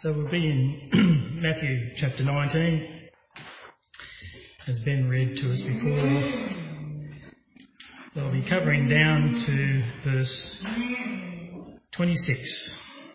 So we'll be in Matthew chapter 19, as Ben read to us before. We'll be covering down to verse 26.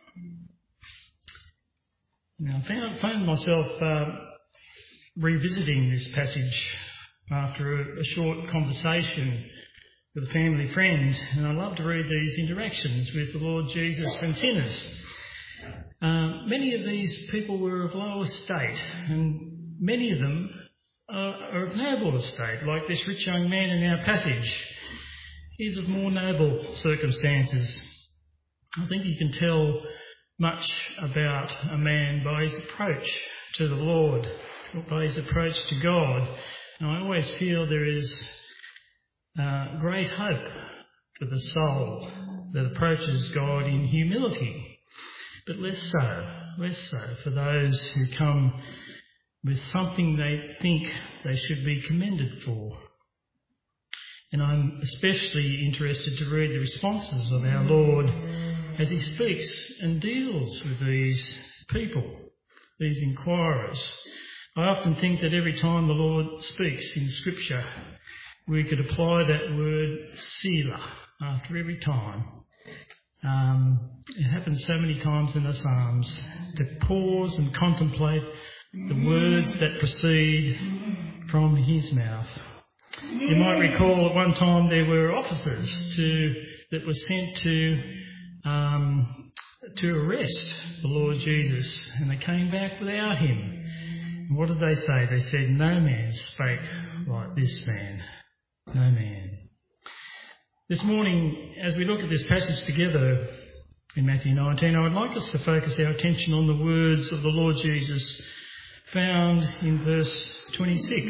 Now I found myself revisiting this passage after a short conversation with a family friend, and I love to read these interactions with the Lord Jesus and sinners. Many of these people were of low estate, and many of them are of noble estate, like this rich young man in our passage. He's of more noble circumstances. I think you can tell much about a man by his approach to the Lord, by his approach to God. And I always feel there is great hope for the soul that approaches God in humility, but less so for those who come with something they think they should be commended for. And I'm especially interested to read the responses of our Lord as he speaks and deals with these people, these inquirers. I often think that every time the Lord speaks in Scripture, we could apply that word Selah after every time. It happens so many times in the Psalms to pause and contemplate the words that proceed from his mouth. You might recall at one time there were officers that were sent to arrest the Lord Jesus, and they came back without him. And what did they say? They said, "No man spake like this man. No man." This morning, as we look at this passage together in Matthew 19, I would like us to focus our attention on the words of the Lord Jesus found in verse 26.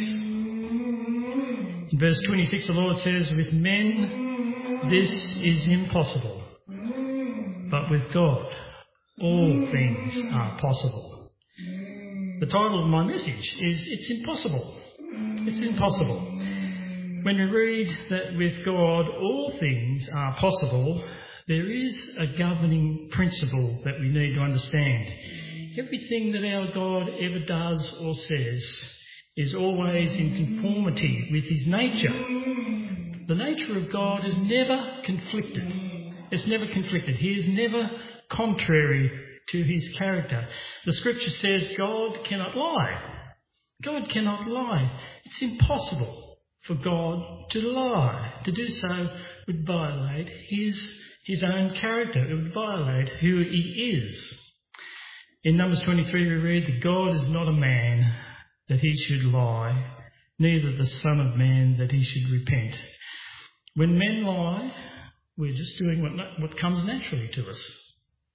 In verse 26, the Lord says, "With men this is impossible, but with God all things are possible." The title of my message is "It's Impossible." It's impossible. When we read that with God all things are possible, there is a governing principle that we need to understand. Everything that our God ever does or says is always in conformity with his nature. The nature of God is never conflicted. It's never conflicted. He is never contrary to his character. The Scripture says God cannot lie. God cannot lie. It's impossible for God to lie. To do so would violate his own character. It would violate who he is. In Numbers 23 we read that God is not a man that he should lie, neither the Son of Man that he should repent. When men lie, we're just doing what comes naturally to us.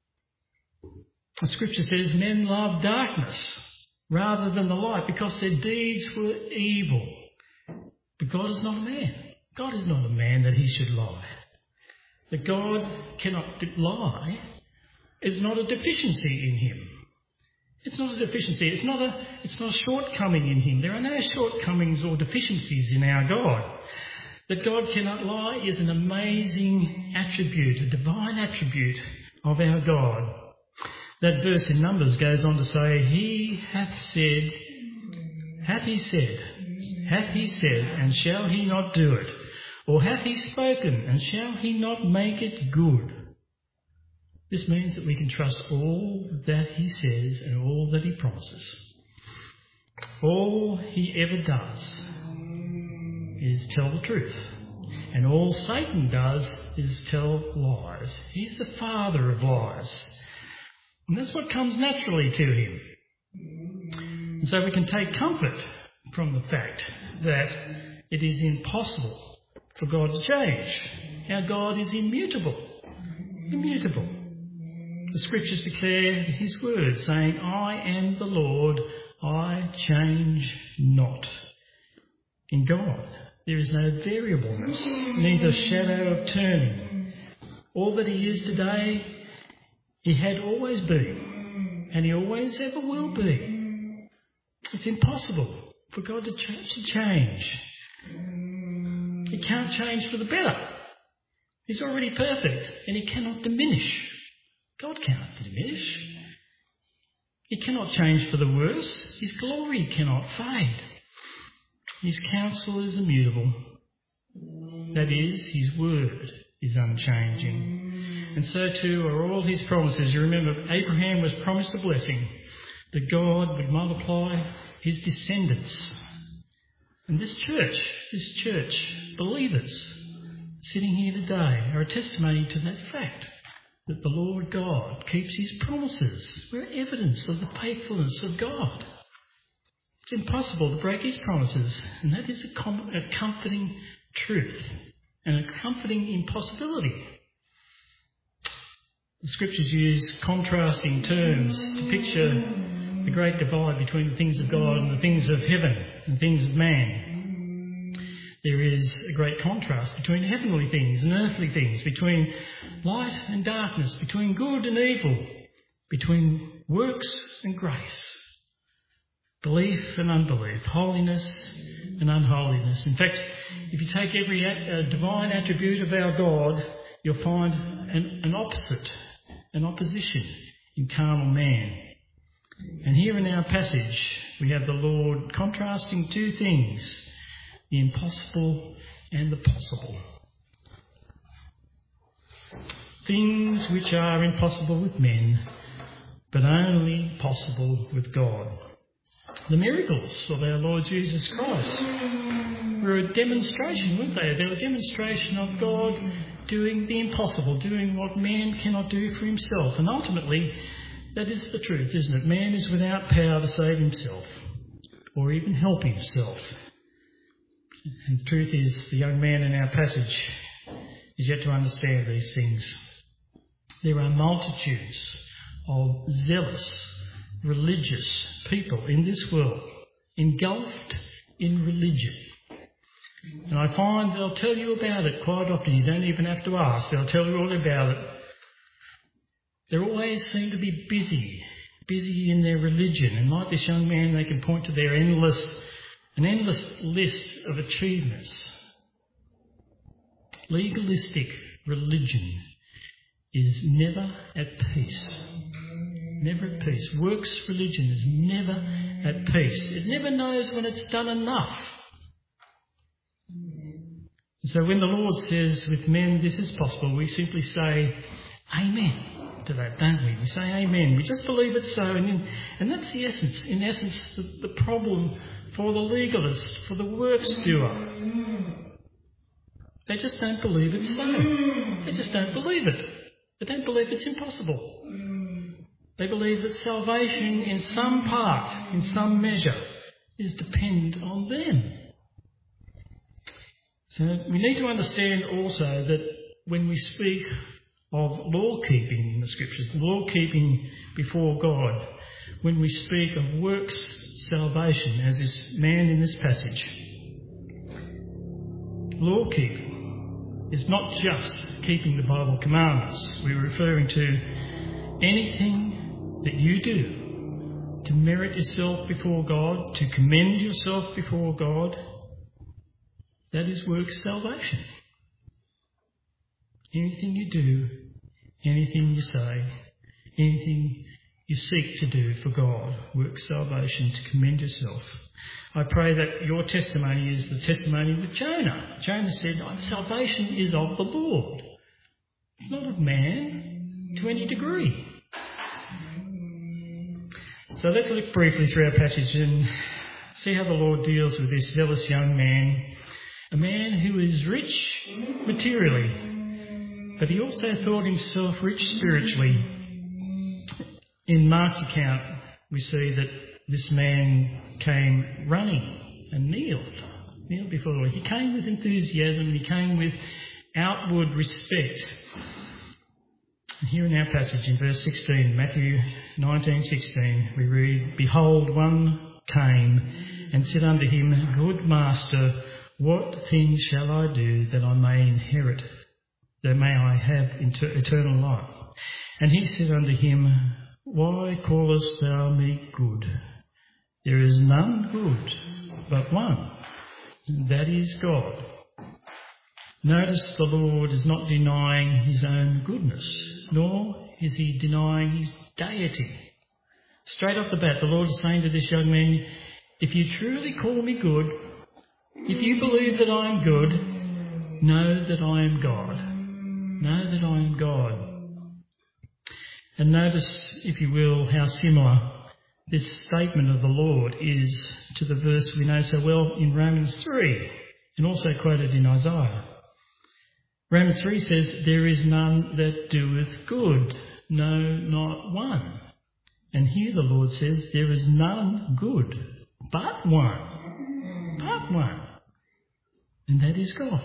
The Scripture says men love darkness rather than the light because their deeds were evil. But God is not a man. God is not a man that he should lie. That God cannot lie is not a deficiency in him. It's not a deficiency. It's not a shortcoming in him. There are no shortcomings or deficiencies in our God. That God cannot lie is an amazing attribute, a divine attribute of our God. That verse in Numbers goes on to say, "He hath said, hath he said, and shall he not do it? Or hath he spoken, and shall he not make it good?" This means that we can trust all that he says and all that he promises. All he ever does is tell the truth. And all Satan does is tell lies. He's the father of lies. And that's what comes naturally to him. And so we can take comfort from the fact that it is impossible for God to change. Our God is immutable. Immutable. The Scriptures declare his word, saying, "I am the Lord, I change not." In God, there is no variableness, neither shadow of turning. All that he is today, he had always been, and he always ever will be. It's impossible for God to change. He can't change for the better. He's already perfect, and he cannot diminish. God cannot diminish. He cannot change for the worse. His glory cannot fade. His counsel is immutable. That is, his word is unchanging. And so too are all his promises. You remember, Abraham was promised a blessing, that God would multiply his descendants. And this church, believers sitting here today, are a testimony to that fact, that the Lord God keeps his promises. We're evidence of the faithfulness of God. It's impossible to break his promises, and that is a comforting truth and a comforting impossibility. The scriptures use contrasting terms to picture the great divide between the things of God and the things of heaven and things of man. There is a great contrast between heavenly things and earthly things, between light and darkness, between good and evil, between works and grace, belief and unbelief, holiness and unholiness. In fact, if you take every divine attribute of our God, you'll find an opposite, an opposition in carnal man. And here in our passage, we have the Lord contrasting two things, the impossible and the possible. Things which are impossible with men, but only possible with God. The miracles of our Lord Jesus Christ were a demonstration, weren't they? They were a demonstration of God doing the impossible, doing what man cannot do for himself. And ultimately, that is the truth, isn't it? Man is without power to save himself or even help himself. And the truth is, the young man in our passage is yet to understand these things. There are multitudes of zealous, religious people in this world, engulfed in religion. And I find they'll tell you about it quite often. You don't even have to ask. They'll tell you all about it. They always seem to be busy in their religion. And like this young man, they can point to their an endless list of achievements. Legalistic religion is never at peace. Never at peace. Works religion is never at peace. It never knows when it's done enough. So when the Lord says, with men this is possible, we simply say, amen to that, don't we? We say amen. We just believe it's so. And that's the essence. In essence, the problem for the legalist, for the works doer. They just don't believe it's so. They just don't believe it. They don't believe it's impossible. They believe that salvation in some part, in some measure, is dependent on them. So we need to understand also that when we speak of law-keeping in the Scriptures, law-keeping before God, when we speak of works salvation, as this man in this passage, law-keeping is not just keeping the Bible commandments. We're referring to anything that you do to merit yourself before God, to commend yourself before God. That is works salvation. Anything you do, anything you say, anything you seek to do for God, works salvation to commend yourself. I pray that your testimony is the testimony with Jonah. Jonah said, salvation is of the Lord. It's not of man to any degree. So let's look briefly through our passage and see how the Lord deals with this zealous young man. A man who is rich materially, but he also thought himself rich spiritually. In Mark's account, we see that this man came running and kneeled before the Lord. He came with enthusiasm, he came with outward respect. And here in our passage in verse 16, Matthew 19:16, we read, "Behold, one came and said unto him, Good Master, what thing shall I do that I may inherit, that may I have eternal life? And he said unto him, Why callest thou me good? There is none good, but one, and that is God." Notice the Lord is not denying his own goodness, nor is he denying his deity. Straight off the bat, the Lord is saying to this young man, if you truly call me good, if you believe that I am good, know that I am God. Know that I am God. And notice, if you will, how similar this statement of the Lord is to the verse we know so well in Romans 3, and also quoted in Isaiah. Romans 3 says, there is none that doeth good, no, not one. And here the Lord says, there is none good, but one. But one. And that is God.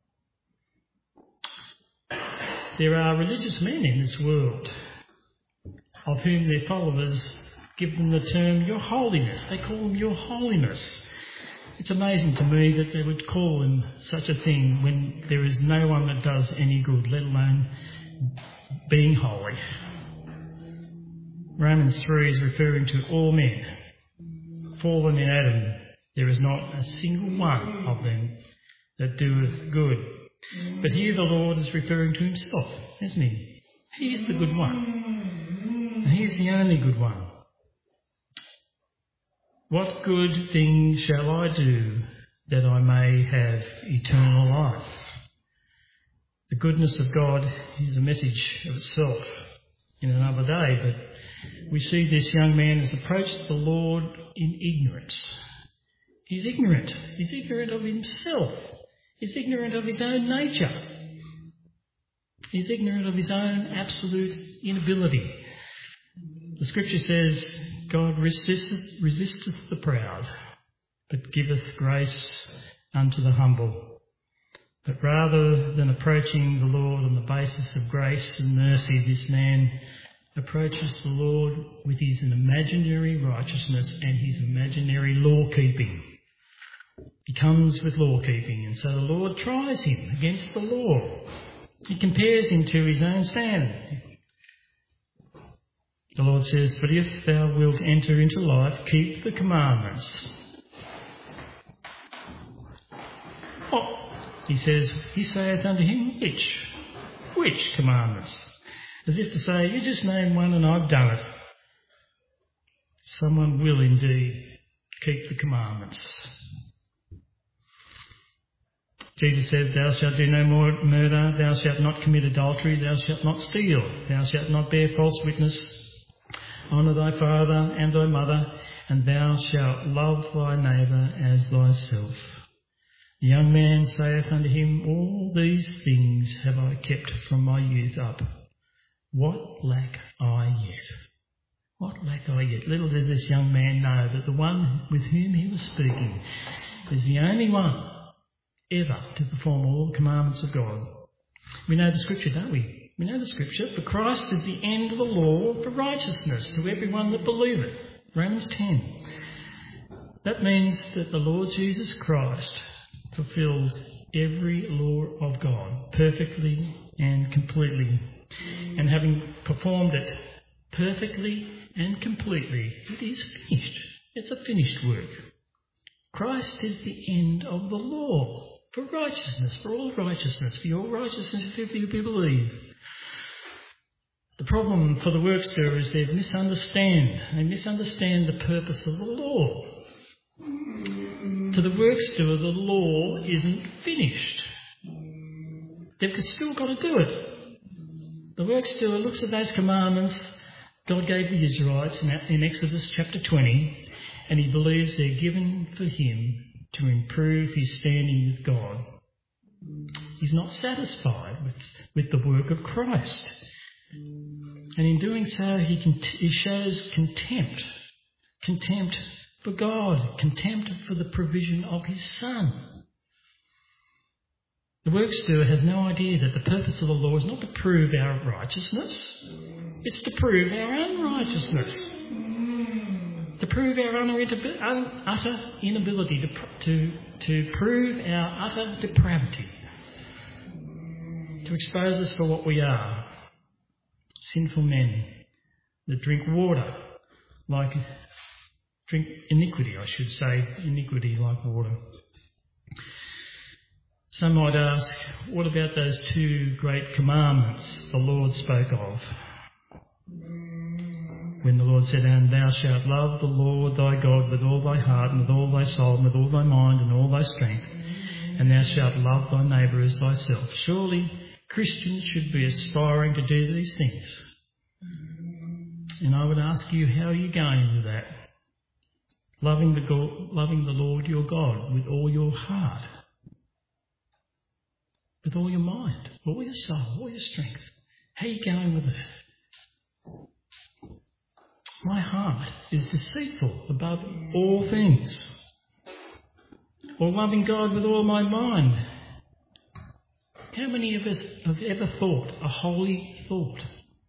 There are religious men in this world of whom their followers give them the term your holiness. They call them your holiness. It's amazing to me that they would call him such a thing when there is no one that does any good, let alone being holy. Romans 3 is referring to all men. Fallen in Adam, there is not a single one of them that doeth good. But here the Lord is referring to himself, isn't he? He is the good one. And he is the only good one. What good thing shall I do that I may have eternal life? The goodness of God is a message of itself in another day, but we see this young man has approached the Lord in ignorance. He's ignorant. He's ignorant of himself. He's ignorant of his own nature. He's ignorant of his own absolute inability. The scripture says, God resisteth the proud, but giveth grace unto the humble. But rather than approaching the Lord on the basis of grace and mercy, this man approaches the Lord with his imaginary righteousness and his imaginary law-keeping. He comes with law-keeping, and so the Lord tries him against the law. He compares him to his own standard. The Lord says, but if thou wilt enter into life, keep the commandments. Oh, he says, he saith unto him, which commandments? As if to say, you just name one and I've done it. Someone will indeed keep the commandments. Jesus says, thou shalt do no more murder, thou shalt not commit adultery, thou shalt not steal, thou shalt not bear false witness, honour thy father and thy mother, and thou shalt love thy neighbour as thyself. The young man saith unto him, all these things have I kept from my youth up. What lack I yet? What lack I yet? Little did this young man know that the one with whom he was speaking is the only one ever to perform all the commandments of God. We know the scripture, don't we? We know the scripture. For Christ is the end of the law for righteousness to everyone that believeth. Romans 10. That means that the Lord Jesus Christ fulfilled every law of God perfectly and completely. And having performed it perfectly and completely, it is finished. It's a finished work. Christ is the end of the law for righteousness, for all righteousness, for your righteousness if you believe. The problem for the workster is they misunderstand the purpose of the law. To the workster, the law isn't finished. They've still got to do it. The workster looks at those commandments God gave the Israelites in Exodus chapter 20, and he believes they're given for him to improve his standing with God. He's not satisfied with the work of Christ. And in doing so, he shows contempt for God, contempt for the provision of his Son. The workster has no idea that the purpose of the law is not to prove our righteousness, it's to prove our unrighteousness, to prove our utter inability, to prove our utter depravity, to expose us for what we are. Sinful men that drink iniquity, iniquity like water. Some might ask, what about those two great commandments the Lord spoke of? when the Lord said, "And thou shalt love the Lord thy God with all thy heart and with all thy soul and with all thy mind and all thy strength, and thou shalt love thy neighbour as thyself." Surely Christians should be aspiring to do these things. And I would ask you, how are you going with that? Loving the Lord your God with all your heart, with all your mind, all your soul, all your strength. How are you going with it? My heart is deceitful above all things. Or loving God with all my mind. How many of us have ever thought a holy thought?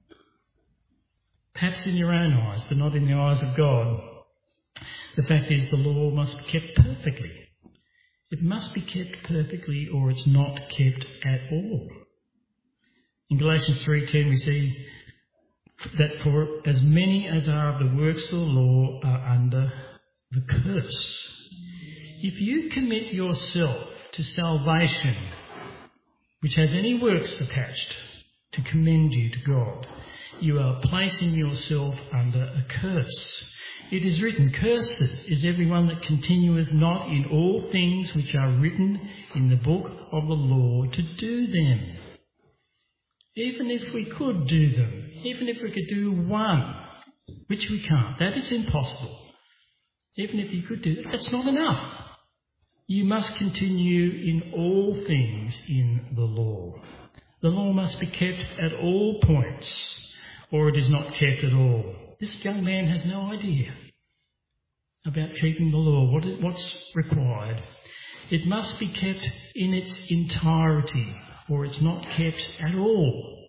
Perhaps in your own eyes, but not in the eyes of God. The fact is, the law must be kept perfectly. It must be kept perfectly, or it's not kept at all. In Galatians 3:10 we see that for as many as are of the works of the law are under the curse. If you commit yourself to salvation, which has any works attached to commend you to God, you are placing yourself under a curse. It is written, "Cursed is everyone that continueth not in all things which are written in the book of the law to do them." Even if we could do them, even if we could do one, which we can't, that is impossible. Even if you could do that, that's not enough. You must continue in all things in the law. The law must be kept at all points, or it is not kept at all. This young man has no idea about keeping the law, what's required. It must be kept in its entirety, or it's not kept at all.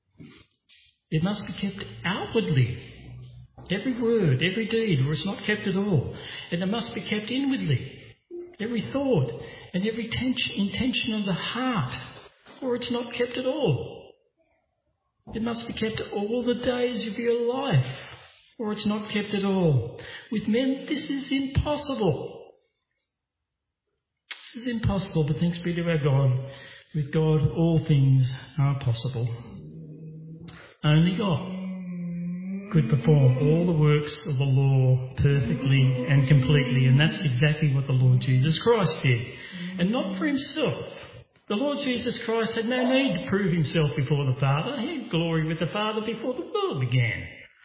It must be kept outwardly, every word, every deed, or it's not kept at all. And it must be kept inwardly, every thought and every intention of the heart, or it's not kept at all. It must be kept all the days of your life, or it's not kept at all. With men, this is impossible. This is impossible, but thanks be to our God. With God, all things are possible. Only God could perform all the works of the law perfectly and completely, and that's exactly what the Lord Jesus Christ did. And not for himself. The Lord Jesus Christ had no need to prove himself before the Father. He had glory with the Father before the world began.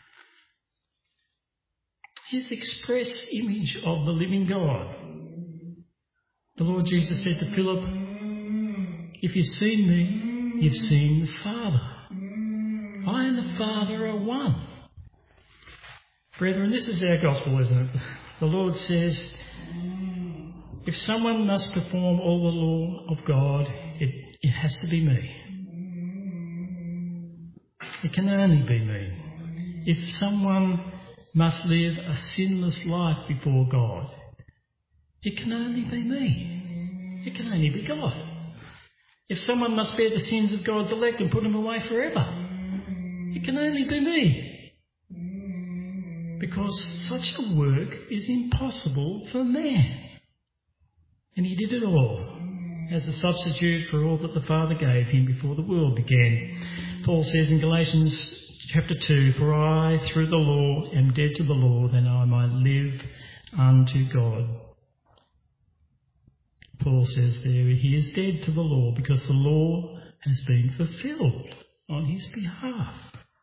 His express image of the living God. The Lord Jesus said to Philip, "If you've seen me, you've seen the Father. I and the Father are one." Brethren, this is our gospel, isn't it? The Lord says, if someone must perform all the law of God, it has to be me. It can only be me. If someone must live a sinless life before God, it can only be me. It can only be God. If someone must bear the sins of God's elect and put them away forever, it can only be me. Because such a work is impossible for man. And he did it all as a substitute for all that the Father gave him before the world began. Paul says in Galatians chapter 2, "For I, through the law, am dead to the law, that I might live unto God." Paul says there he is dead to the law because the law has been fulfilled on his behalf.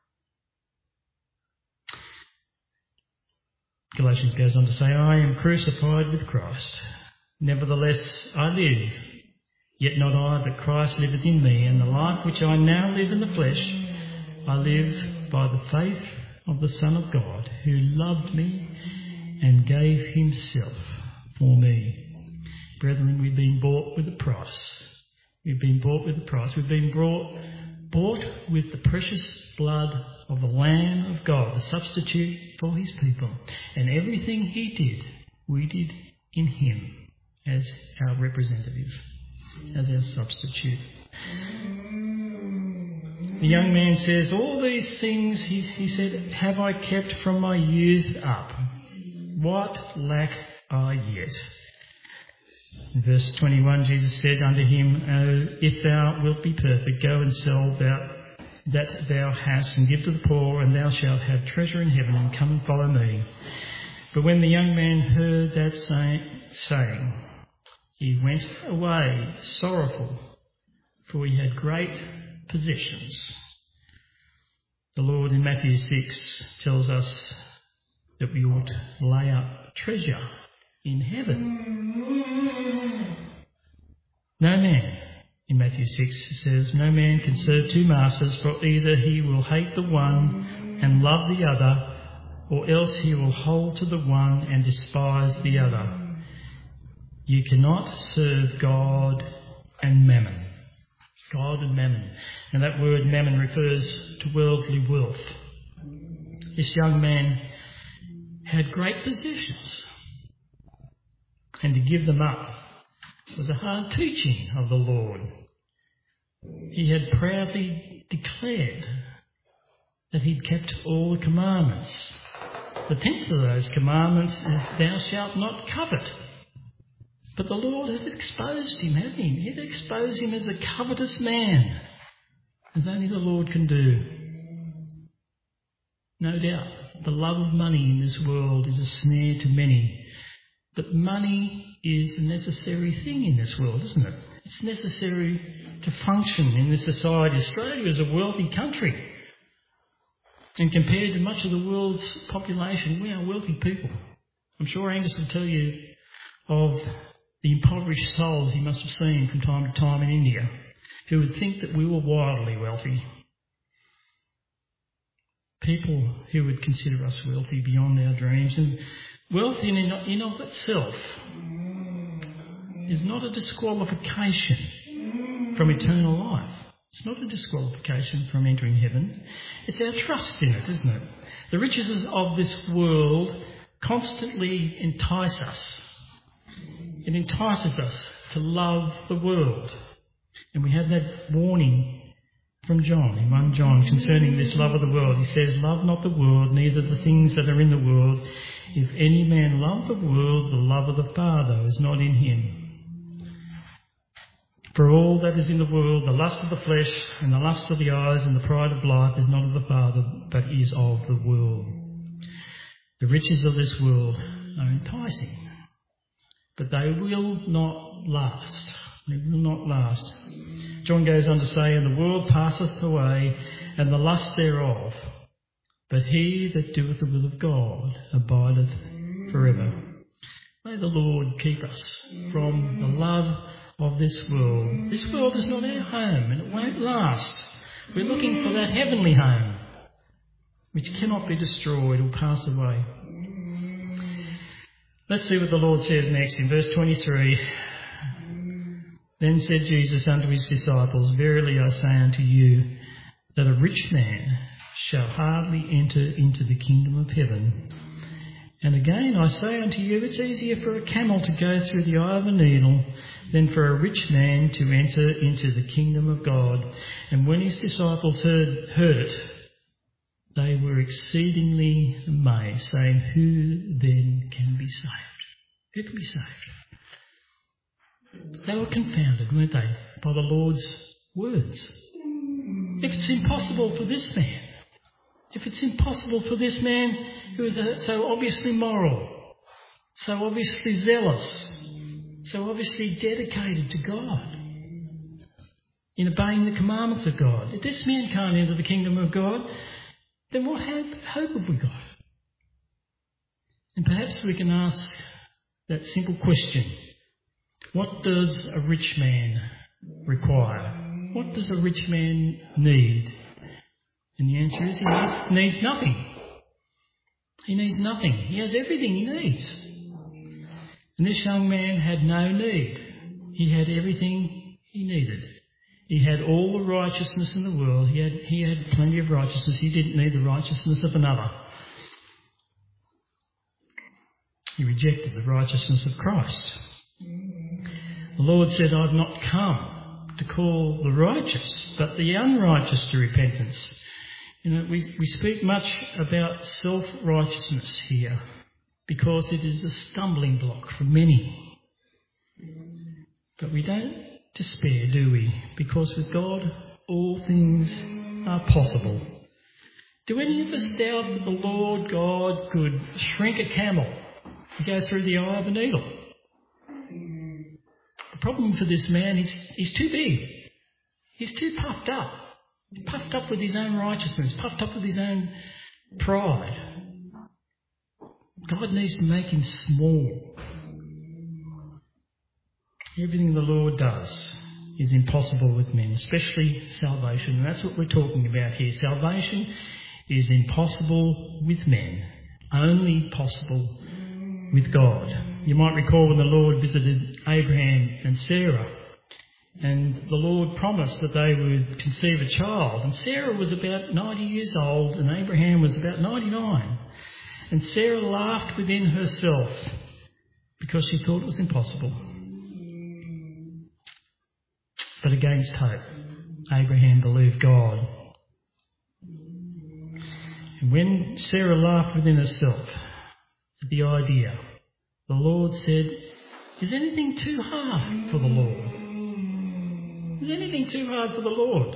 Galatians goes on to say, "I am crucified with Christ. Nevertheless I live, yet not I, but Christ liveth in me, and the life which I now live in the flesh, I live by the faith of the Son of God, who loved me and gave himself for me." Brethren, we've been bought with a price. We've been bought with a price. We've been bought with the precious blood of the Lamb of God, the substitute for his people. And everything he did, we did in him as our representative, as our substitute. The young man says, "All these things," he said, "have I kept from my youth up. What lack I yet?" In verse 21, Jesus said unto him, "Oh, if thou wilt be perfect, go and sell that thou hast, and give to the poor, and thou shalt have treasure in heaven, and come and follow me. But when the young man heard that saying, he went away sorrowful, for he had great possessions. The Lord in Matthew 6 tells us that we ought to lay up treasure in heaven. No man, in Matthew 6 says, no man can serve two masters, for either he will hate the one and love the other, or else he will hold to the one and despise the other. You cannot serve God and mammon. God and mammon. And that word mammon refers to worldly wealth. This young man had great possessions, and to give them up was a hard teaching of the Lord. He had proudly declared that he'd kept all the commandments. The 10th of those commandments is, thou shalt not covet. But the Lord has exposed him, hasn't he? He'd exposed him as a covetous man, as only the Lord can do. No doubt, the love of money in this world is a snare to many. But money is a necessary thing in this world, isn't it? It's necessary to function in this society. Australia is a wealthy country. And compared to much of the world's population, we are wealthy people. I'm sure Angus will tell you of the impoverished souls he must have seen from time to time in India, who would think that we were wildly wealthy. People who would consider us wealthy beyond our dreams. And wealth in and of itself is not a disqualification from eternal life. It's not a disqualification from entering heaven. It's our trust in it, isn't it? The riches of this world constantly entice us. It entices us to love the world. And we have that warning from John, in 1 John, concerning this love of the world. He says, love not the world, neither the things that are in the world. If any man love the world, the love of the Father is not in him. For all that is in the world, the lust of the flesh and the lust of the eyes and the pride of life is not of the Father, but is of the world. The riches of this world are enticing, but they will not last. They will not last. John goes on to say, and the world passeth away, and the lust thereof, but he that doeth the will of God abideth forever. May the Lord keep us from the love of this world. This world is not our home, and it won't last. We're looking for that heavenly home, which cannot be destroyed or pass away. Let's see what the Lord says next in verse 23. Then said Jesus unto his disciples, verily I say unto you, that a rich man shall hardly enter into the kingdom of heaven. And again I say unto you, it's easier for a camel to go through the eye of a needle than for a rich man to enter into the kingdom of God. And when his disciples heard it, they were exceedingly amazed, saying, who then can be saved? Who can be saved? They were confounded, weren't they, by the Lord's words. If it's impossible for this man, if it's impossible for this man who is so obviously moral, so obviously zealous, so obviously dedicated to God, in obeying the commandments of God, if this man can't enter the kingdom of God, then what hope have we got? And perhaps we can ask that simple question. What does a rich man require? What does a rich man need? And the answer is he needs nothing. He needs nothing. He has everything he needs. And this young man had no need. He had everything he needed. He had all the righteousness in the world. He had plenty of righteousness. He didn't need the righteousness of another. He rejected the righteousness of Christ. The Lord said, I've not come to call the righteous, but the unrighteous to repentance. You know, we speak much about self-righteousness here because it is a stumbling block for many. But we don't despair, do we? Because with God, all things are possible. Do any of us doubt that the Lord God could shrink a camel and go through the eye of a needle? The problem for this man is he's too big. He's too puffed up with his own righteousness, puffed up with his own pride. God needs to make him small. Everything the Lord does is impossible with men, especially salvation. And that's what we're talking about here. Salvation is impossible with men, only possible with God. You might recall when the Lord visited Abraham and Sarah, and the Lord promised that they would conceive a child. And Sarah was about 90 years old and Abraham was about 99. And Sarah laughed within herself because she thought it was impossible. But against hope, Abraham believed God. And when Sarah laughed within herself at the idea, the Lord said, "Is anything too hard for the Lord? Is anything too hard for the Lord?"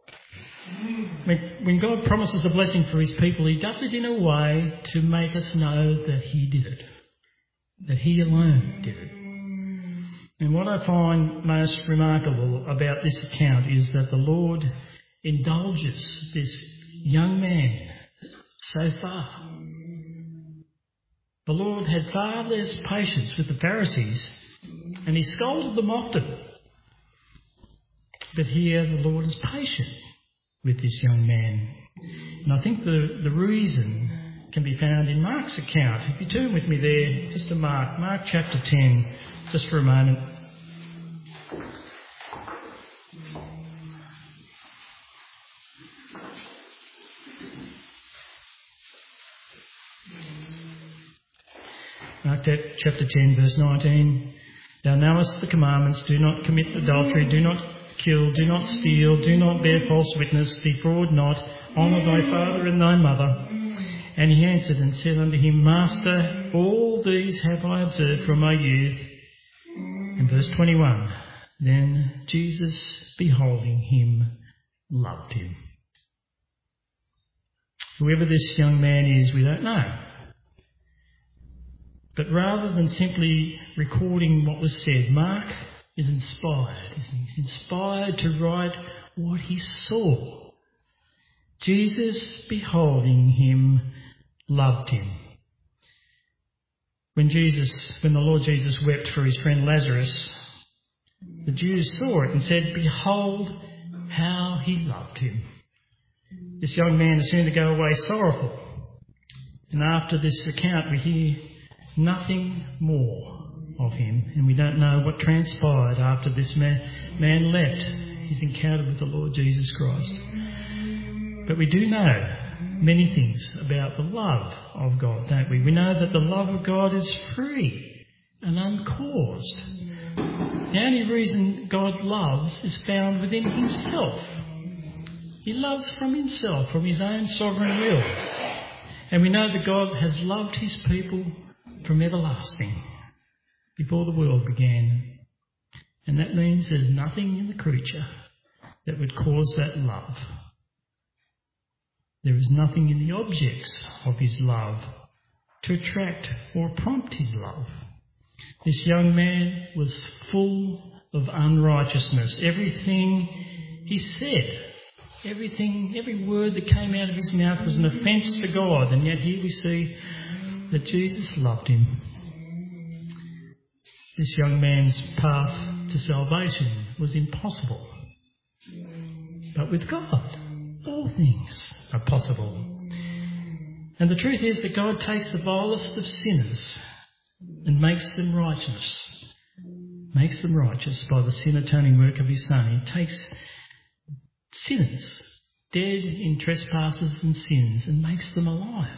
When God promises a blessing for his people, he does it in a way to make us know that he did it, that he alone did it. And what I find most remarkable about this account is that the Lord indulges this young man so far. The Lord had far less patience with the Pharisees, and he scolded them often. But here the Lord is patient with this young man. And I think the reason can be found in Mark's account. If you turn with me there, just to Mark chapter 10, just for a moment. Mark chapter 10, verse 19. Thou knowest the commandments: do not commit adultery, do not kill, do not steal, do not bear false witness, defraud not, honour thy father and thy mother. And he answered and said unto him, Master, all these have I observed from my youth. And verse 21. Then Jesus, beholding him, loved him. Whoever this young man is, we don't know. But rather than simply recording what was said, Mark is inspired. He's inspired to write what he saw. Jesus, beholding him, loved him. When the Lord Jesus wept for his friend Lazarus, the Jews saw it and said, Behold how he loved him. This young man is soon to go away sorrowful. And after this account we hear nothing more of him, and we don't know what transpired after this man left his encounter with the Lord Jesus Christ. But we do know many things about the love of God, don't we? We know that the love of God is free and uncaused. The only reason God loves is found within himself. He loves from himself, from his own sovereign will. And we know that God has loved his people from everlasting, before the world began. And that means there's nothing in the creature that would cause that love. There is nothing in the objects of his love to attract or prompt his love. This young man was full of unrighteousness. Everything he said, every word that came out of his mouth was an offence to God. And yet here we see that Jesus loved him. This young man's path to salvation was impossible. But with God, all things are possible. And the truth is that God takes the vilest of sinners and makes them righteous. Makes them righteous by the sin-atoning work of his Son. He takes sinners, dead in trespasses and sins, and makes them alive.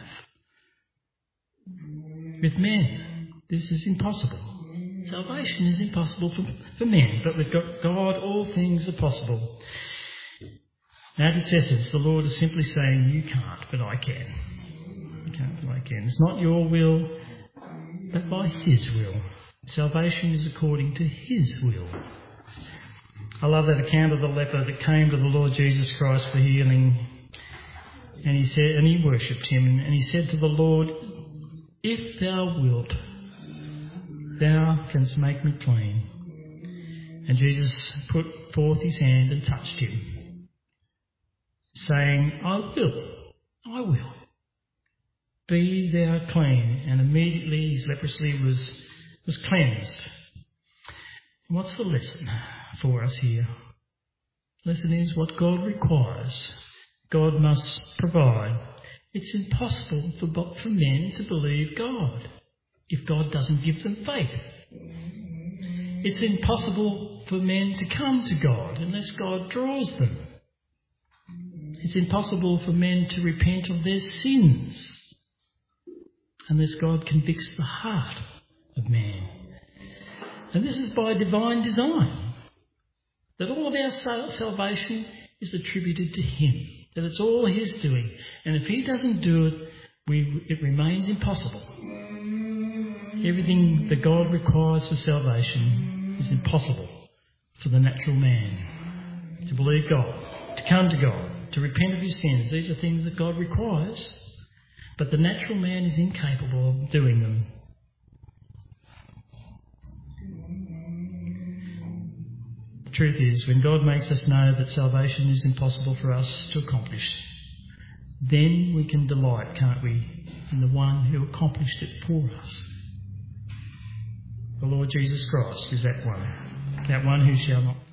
With men, this is impossible. Salvation is impossible for men, but with God all things are possible. Now, at its essence, the Lord is simply saying, you can't, but I can. You can't, but I can. It's not your will, but by his will. Salvation is according to his will. I love that account of the leper that came to the Lord Jesus Christ for healing. And he said, and he worshipped him, and he said to the Lord, "If thou wilt, thou canst make me clean." And Jesus put forth his hand and touched him, saying, I will. Be thou clean. And immediately his leprosy was cleansed. And what's the lesson for us here? The lesson is what God requires, God must provide. It's impossible for men to believe God if God doesn't give them faith. It's impossible for men to come to God unless God draws them. It's impossible for men to repent of their sins unless God convicts the heart of man. And this is by divine design, that all of our salvation is attributed to him, that it's all his doing. And if he doesn't do it, it remains impossible. Everything that God requires for salvation is impossible for the natural man. To believe God, to come to God, to repent of his sins, these are things that God requires, but the natural man is incapable of doing them. The truth is, when God makes us know that salvation is impossible for us to accomplish, then we can delight, can't we, in the one who accomplished it for us. The Lord Jesus Christ is that one who shall not